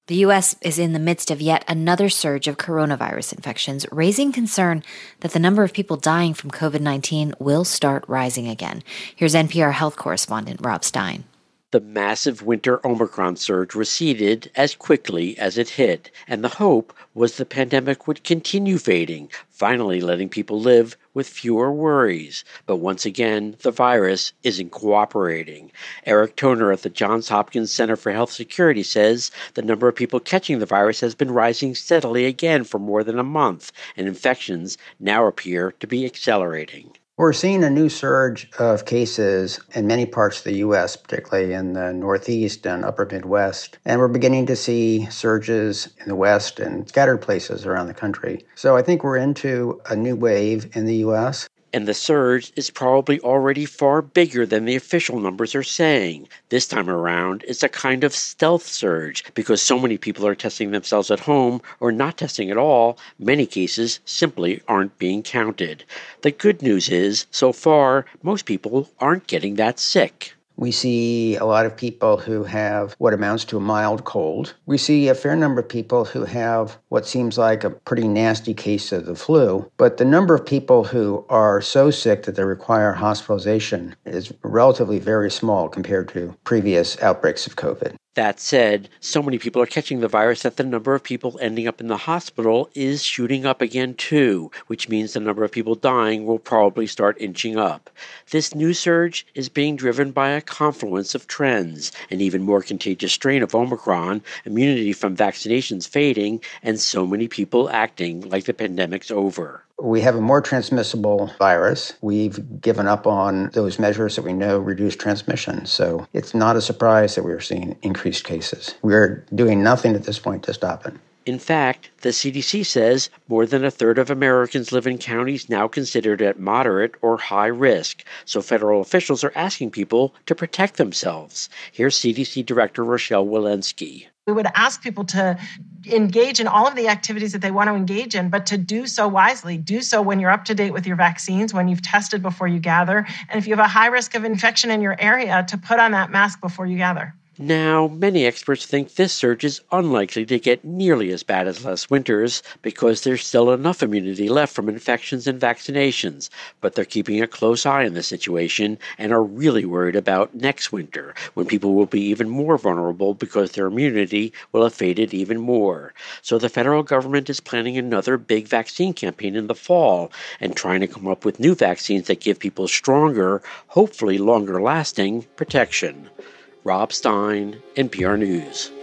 The U.S. is in the midst of yet another surge of coronavirus infections, raising concern that the number of people dying from COVID-19 will start rising again. Here's NPR health correspondent Rob Stein. The massive winter Omicron surge receded as quickly as it hit, and the hope was the pandemic would continue fading, finally letting people live with fewer worries. But once again, the virus isn't cooperating. Eric Toner at the Johns Hopkins Center for Health Security says the number of people catching the virus has been rising steadily again for more than a month, and infections now appear to be accelerating. We're seeing a new surge of cases in many parts of the U.S., particularly in the Northeast and upper Midwest. And we're beginning to see surges in the West and scattered places around the country. So I think we're into a new wave in the U.S. And the surge is probably already far bigger than the official numbers are saying. This time around, it's a kind of stealth surge because so many people are testing themselves at home or not testing at all. Many cases simply aren't being counted. The good news is, so far, most people aren't getting that sick. We see a lot of people who have what amounts to a mild cold. We see a fair number of people who have what seems like a pretty nasty case of the flu. But the number of people who are so sick that they require hospitalization is relatively very small compared to previous outbreaks of COVID. That said, so many people are catching the virus that the number of people ending up in the hospital is shooting up again too, which means the number of people dying will probably start inching up. This new surge is being driven by a confluence of trends, an even more contagious strain of Omicron, immunity from vaccinations fading, and so many people acting like the pandemic's over. We have a more transmissible virus. We've given up on those measures that we know reduce transmission. So it's not a surprise that we're seeing increased cases. We're doing nothing at this point to stop it. In fact, the CDC says more than a third of Americans live in counties now considered at moderate or high risk. So federal officials are asking people to protect themselves. Here's CDC Director Rochelle Walensky. We would ask people to engage in all of the activities that they want to engage in, but to do so wisely. Do so when you're up to date with your vaccines, when you've tested before you gather, and if you have a high risk of infection in your area, to put on that mask before you gather. Now, many experts think this surge is unlikely to get nearly as bad as last winter's because there's still enough immunity left from infections and vaccinations, but they're keeping a close eye on the situation and are really worried about next winter, when people will be even more vulnerable because their immunity will have faded even more. So the federal government is planning another big vaccine campaign in the fall and trying to come up with new vaccines that give people stronger, hopefully longer-lasting protection. Rob Stein, NPR News.